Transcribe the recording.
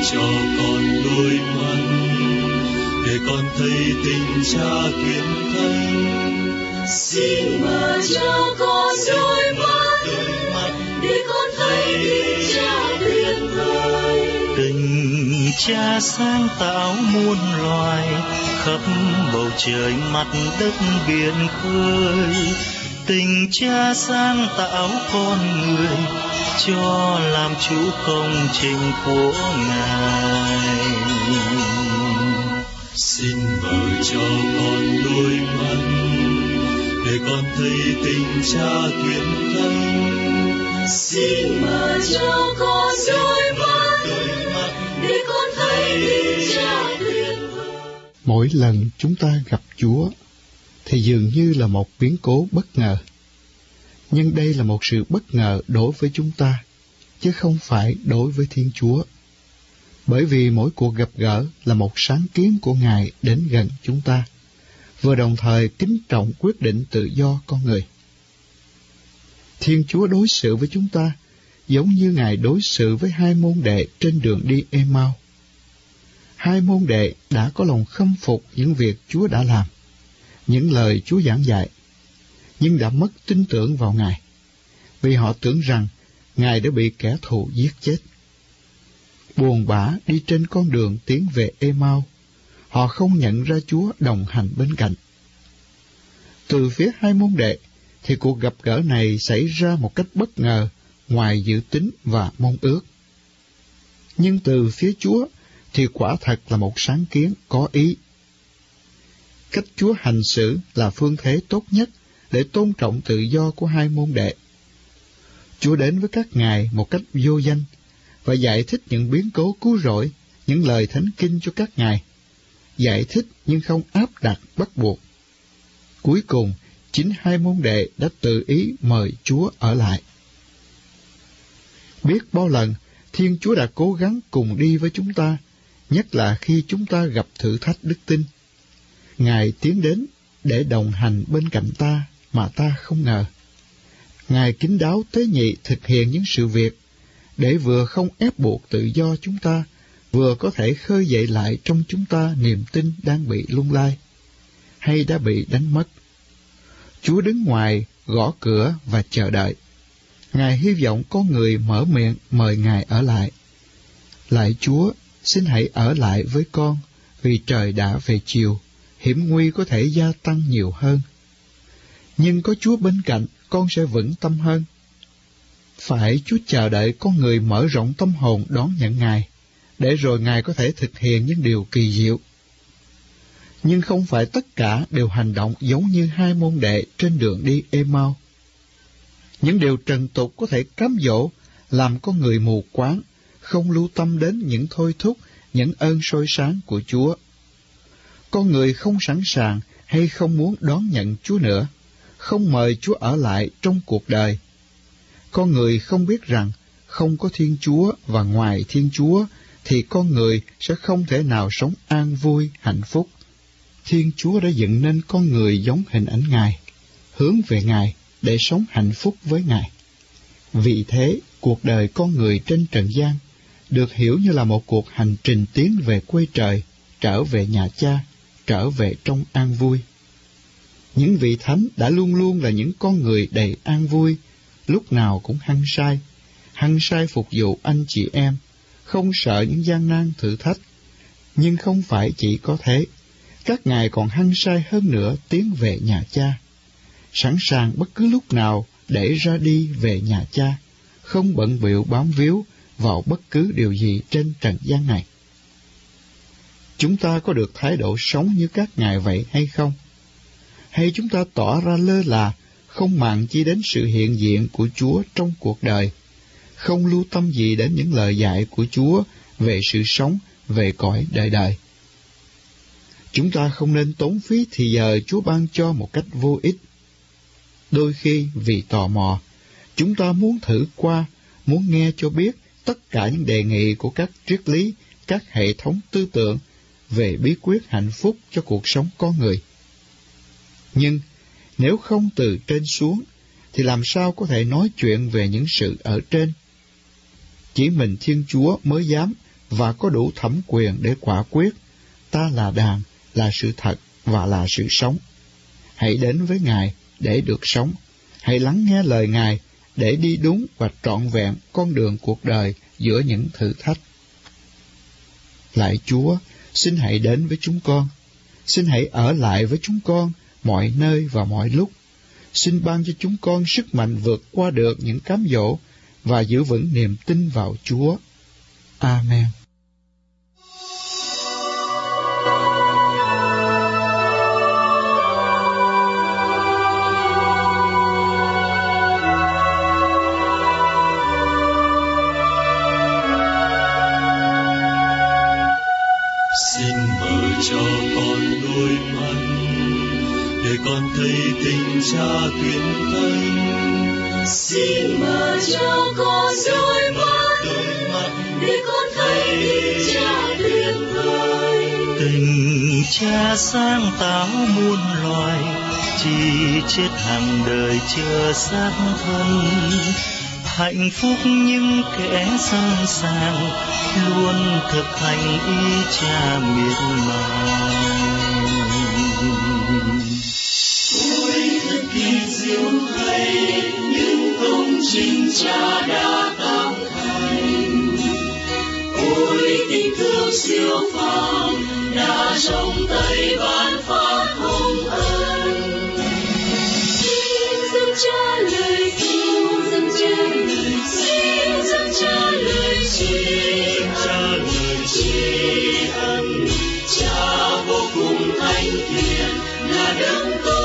cho con đôi mắt để con thấy tình Cha kiên thánh. Xin mở cho con đôi mắt để con thấy tình Cha tuyệt vời. Tình Cha sáng tạo muôn loài, khắp bầu trời mặt đất biển khơi. Tình Cha sáng tạo con người, cho làm chủ công trình của Ngài. Xin mở cho con đôi mắt để con thấy tình Cha kiên thánh. Xin mở cho con đôi mắt để con thấy tình Cha tuyệt vời. Mỗi lần chúng ta gặp Chúa thì dường như là một biến cố bất ngờ. Nhưng đây là một sự bất ngờ đối với chúng ta, chứ không phải đối với Thiên Chúa. Bởi vì mỗi cuộc gặp gỡ là một sáng kiến của Ngài đến gần chúng ta, vừa đồng thời kính trọng quyết định tự do con người. Thiên Chúa đối xử với chúng ta giống như Ngài đối xử với hai môn đệ trên đường đi Ê-mau. Hai môn đệ đã có lòng khâm phục những việc Chúa đã làm, những lời Chúa giảng dạy, nhưng đã mất tin tưởng vào Ngài, vì họ tưởng rằng Ngài đã bị kẻ thù giết chết. Buồn bã đi trên con đường tiến về Ê-mau, họ không nhận ra Chúa đồng hành bên cạnh. Từ phía hai môn đệ thì cuộc gặp gỡ này xảy ra một cách bất ngờ, ngoài dự tính và mong ước. Nhưng từ phía Chúa thì quả thật là một sáng kiến có ý. Cách Chúa hành xử là phương thế tốt nhất để tôn trọng tự do của hai môn đệ. Chúa đến với các ngài một cách vô danh và giải thích những biến cố cứu rỗi, những lời thánh kinh cho các ngài. Giải thích nhưng không áp đặt bắt buộc. Cuối cùng, chính hai môn đệ đã tự ý mời Chúa ở lại. Biết bao lần, Thiên Chúa đã cố gắng cùng đi với chúng ta, nhất là khi chúng ta gặp thử thách đức tin. Ngài tiến đến để đồng hành bên cạnh ta mà ta không ngờ. Ngài kín đáo tế nhị thực hiện những sự việc để vừa không ép buộc tự do chúng ta, vừa có thể khơi dậy lại trong chúng ta niềm tin đang bị lung lay hay đã bị đánh mất. Chúa đứng ngoài gõ cửa và chờ đợi. Ngài hy vọng có người mở miệng mời Ngài ở lại. Lạy Chúa, xin hãy ở lại với con, vì trời đã về chiều, hiểm nguy có thể gia tăng nhiều hơn. Nhưng có Chúa bên cạnh, con sẽ vững tâm hơn. Phải Chúa chờ đợi con người mở rộng tâm hồn đón nhận Ngài, để rồi Ngài có thể thực hiện những điều kỳ diệu. Nhưng không phải tất cả đều hành động giống như hai môn đệ trên đường đi Ê-mau. Những điều trần tục có thể cám dỗ, làm con người mù quáng, không lưu tâm đến những thôi thúc, những ơn soi sáng của Chúa. Con người không sẵn sàng hay không muốn đón nhận Chúa nữa, không mời Chúa ở lại trong cuộc đời. Con người không biết rằng không có Thiên Chúa và ngoài Thiên Chúa thì con người sẽ không thể nào sống an vui, hạnh phúc. Thiên Chúa đã dựng nên con người giống hình ảnh Ngài, hướng về Ngài để sống hạnh phúc với Ngài. Vì thế, cuộc đời con người trên trần gian được hiểu như là một cuộc hành trình tiến về quê trời, trở về nhà Cha, trở về trong an vui. Những vị thánh đã luôn luôn là những con người đầy an vui, lúc nào cũng hăng say phục vụ anh chị em, không sợ những gian nan thử thách. Nhưng không phải chỉ có thế, các ngài còn hăng say hơn nữa tiến về nhà Cha, sẵn sàng bất cứ lúc nào để ra đi về nhà Cha, không bận bịu bám víu vào bất cứ điều gì trên trần gian này. Chúng ta có được thái độ sống như các ngài vậy hay không? Hay chúng ta tỏ ra lơ là, không màng chi đến sự hiện diện của Chúa trong cuộc đời, không lưu tâm gì đến những lời dạy của Chúa về sự sống, về cõi đời đời? Chúng ta không nên tốn phí thì giờ Chúa ban cho một cách vô ích. Đôi khi vì tò mò, chúng ta muốn thử qua, muốn nghe cho biết tất cả những đề nghị của các triết lý, các hệ thống tư tưởng về bí quyết hạnh phúc cho cuộc sống con người. Nhưng nếu không từ trên xuống, thì làm sao có thể nói chuyện về những sự ở trên? Chỉ mình Thiên Chúa mới dám và có đủ thẩm quyền để quả quyết. Ta là đàn, là sự thật và là sự sống. Hãy đến với Ngài để được sống. Hãy lắng nghe lời Ngài để đi đúng và trọn vẹn con đường cuộc đời giữa những thử thách. Lạy Chúa, xin hãy đến với chúng con. Xin hãy ở lại với chúng con mọi nơi và mọi lúc. Xin ban cho chúng con sức mạnh vượt qua được những cám dỗ và giữ vững niềm tin vào Chúa. Amen. Xin mở cho con đôi mắt để con thấy tình Cha tuyệt thánh. Xin mở cho con đôi mắt để con thấy tình Cha tuyệt vời. Tình Cha sáng tạo muôn loài, chỉ chết hàng đời chưa xác thân. Hạnh phúc những kẻ sẵn sàng luôn thực hành ý Cha miệt mài. Ôi thật kỳ diệu thay những công trình Cha đã tạo thành. Ôi tình thương siêu phàm đã trong tay ban phát hồng ân. Xin dâng Cha lời cứu, dâng Cha lời xin, dâng Cha lời tri ân. Cha vô cùng thánh thiện là đấng